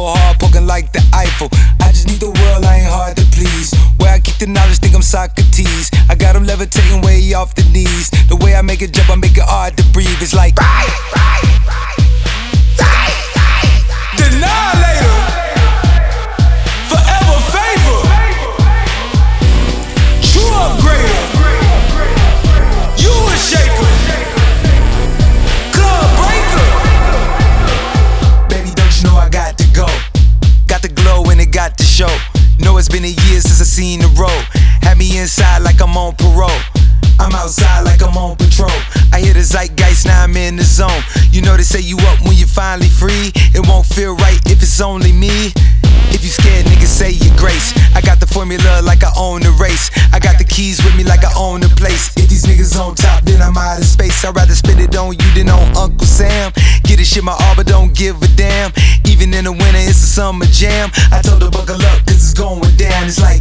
hard, poking like the Eiffel. I just need the world, I ain't hard to please. Where I keep the knowledge, think I'm Socrates. I got them levitating way off the knees. The way I make it jump, I make it hard to breathe. It's like Denialator, forever favor, true upgrader, you a shaker, club breaker. Baby, don't you know I got to go? Got the glow and it got to show. Know it's been a year since I seen the road. Had me inside like I'm on parole. I'm outside like I'm on patrol. I hear the zeitgeist, now I'm in the zone. You know they say you up when you're finally free. It won't feel right if it's only me. If you scared, niggas say your grace. I got the formula like I own the race. I got the keys with me like I own the place. If these niggas on top, then I'm out of space. I'd rather spend it on you than on Uncle Sam. Get this shit my all, but don't give a damn. Even in the winter, it's a summer jam. I told her buckle up, cause it's going down. It's like